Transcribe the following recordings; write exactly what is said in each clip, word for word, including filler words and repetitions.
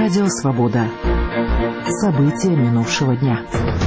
Радио «Свобода». События минувшего дня.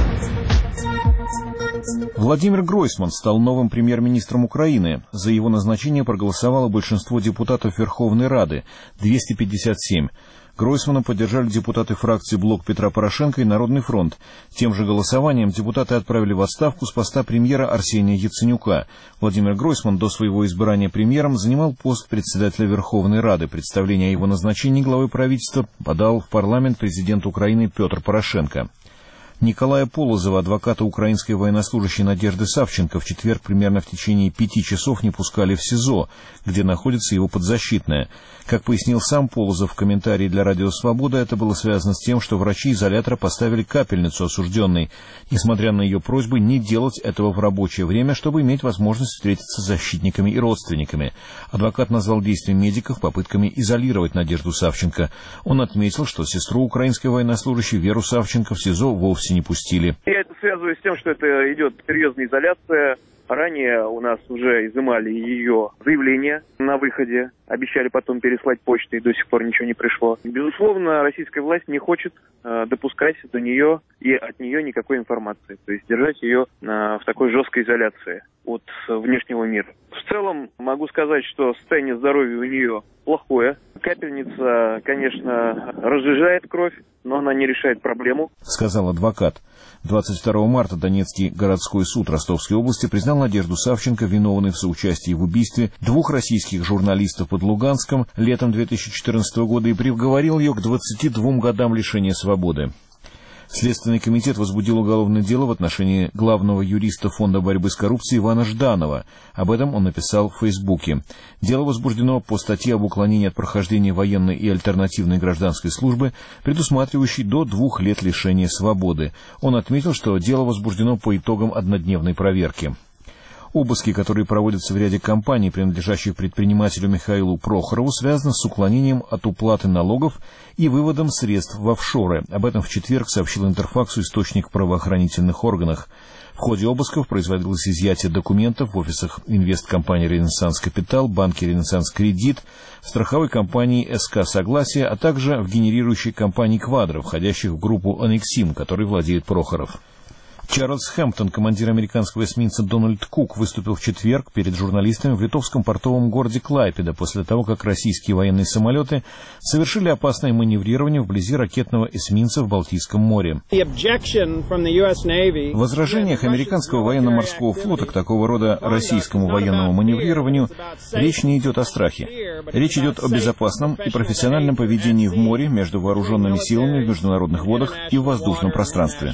Владимир Гройсман стал новым премьер-министром Украины. За его назначение проголосовало большинство депутатов Верховной Рады – двести пятьдесят семь. Гройсмана поддержали депутаты фракции «Блок Петра Порошенко» и «Народный фронт». Тем же голосованием депутаты отправили в отставку с поста премьера Арсения Яценюка. Владимир Гройсман до своего избрания премьером занимал пост председателя Верховной Рады. Представление о его назначении главы правительства подал в парламент президент Украины Петр Порошенко. Николая Полозова, адвоката украинской военнослужащей Надежды Савченко, в четверг примерно в течение пяти часов не пускали в СИЗО, где находится его подзащитная. Как пояснил сам Полозов в комментарии для «Радио Свобода», это было связано с тем, что врачи изолятора поставили капельницу осужденной, несмотря на ее просьбы не делать этого в рабочее время, чтобы иметь возможность встретиться с защитниками и родственниками. Адвокат назвал действия медиков попытками изолировать Надежду Савченко. Он отметил, что сестру украинской военнослужащей Веру Савченко в СИЗО вовсе не пустили. Я это связываю с тем, что это идет серьезная изоляция. Ранее у нас уже изымали ее заявление на выходе, обещали потом переслать почтой, и до сих пор ничего не пришло. Безусловно, российская власть не хочет э, допускать до нее и от нее никакой информации, то есть держать ее э, в такой жесткой изоляции от внешнего мира. В целом могу сказать, что состояние здоровья у нее плохое. Капельница, конечно, разжижает кровь, но она не решает проблему, — сказал адвокат. двадцать второго марта Донецкий городской суд Ростовской области признал Надежду Савченко виновной в соучастии в убийстве двух российских журналистов под Луганском летом две тысячи четырнадцатого года и приговорил ее к двадцати двум годам лишения свободы. Следственный комитет возбудил уголовное дело в отношении главного юриста Фонда борьбы с коррупцией Ивана Жданова. Об этом он написал в Фейсбуке. Дело возбуждено по статье об уклонении от прохождения военной и альтернативной гражданской службы, предусматривающей до двух лет лишения свободы. Он отметил, что дело возбуждено по итогам однодневной проверки. Обыски, которые проводятся в ряде компаний, принадлежащих предпринимателю Михаилу Прохорову, связаны с уклонением от уплаты налогов и выводом средств в офшоры. Об этом в четверг сообщил Интерфаксу источник в правоохранительных органах. В ходе обысков производилось изъятие документов в офисах инвесткомпании «Ренессанс Капитал», банке «Ренессанс Кредит», в страховой компании «СК Согласие», а также в генерирующей компании «Квадро», входящих в группу «Анексим», которой владеет Прохоров. Чарльз Хэмптон, командир американского эсминца «Дональд Кук», выступил в четверг перед журналистами в литовском портовом городе Клайпеда после того, как российские военные самолеты совершили опасное маневрирование вблизи ракетного эсминца в Балтийском море. В возражениях американского военно-морского флота к такого рода российскому военному маневрированию речь не идет о страхе. Речь идет о безопасном и профессиональном поведении в море между вооруженными силами в международных водах и в воздушном пространстве.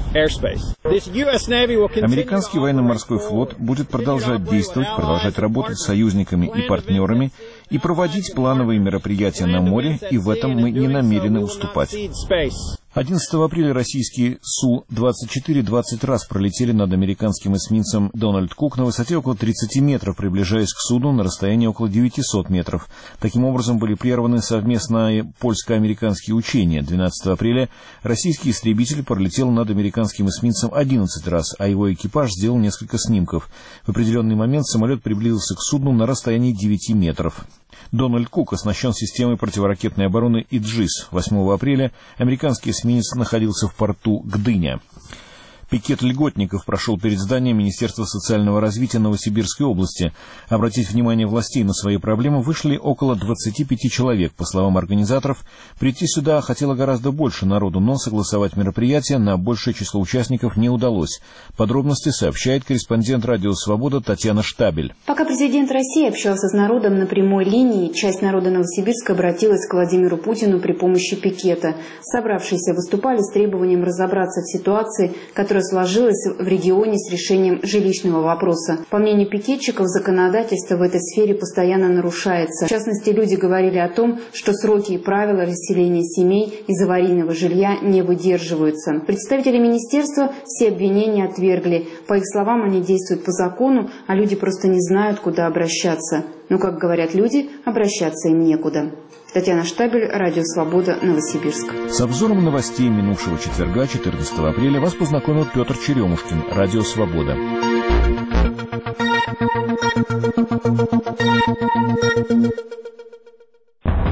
Американский военно-морской флот будет продолжать действовать, продолжать работать с союзниками и партнерами и проводить плановые мероприятия на море, и в этом мы не намерены уступать. одиннадцатого апреля российские Су двадцать четыре двадцать раз пролетели над американским эсминцем «Дональд Кук» на высоте около тридцати метров, приближаясь к судну на расстоянии около девятисот метров. Таким образом, были прерваны совместные польско-американские учения. двенадцатого апреля российский истребитель пролетел над американским эсминцем одиннадцать раз, а его экипаж сделал несколько снимков. В определенный момент самолет приблизился к судну на расстоянии девяти метров. «Дональд Кук» оснащен системой противоракетной обороны «Иджис». восьмого апреля американский эсминец находился в порту Гдыня. Пикет льготников прошел перед зданием Министерства социального развития Новосибирской области. Обратить внимание властей на свои проблемы вышли около двадцати пяти человек. По словам организаторов, прийти сюда хотело гораздо больше народу, но согласовать мероприятие на большее число участников не удалось. Подробности сообщает корреспондент «Радио Свобода» Татьяна Штабель. Пока президент России общался с народом на прямой линии, часть народа Новосибирска обратилась к Владимиру Путину при помощи пикета. Собравшиеся выступали с требованием разобраться в ситуации, которая сложилась в регионе с решением жилищного вопроса. По мнению пикетчиков, законодательство в этой сфере постоянно нарушается. В частности, люди говорили о том, что сроки и правила расселения семей из аварийного жилья не выдерживаются. Представители министерства все обвинения отвергли. По их словам, они действуют по закону, а люди просто не знают, куда обращаться. Но, как говорят люди, обращаться им некуда. Татьяна Штабель, Радио Свобода, Новосибирск. С обзором новостей минувшего четверга, четырнадцатого апреля, вас познакомил Петр Черемушкин, Радио Свобода.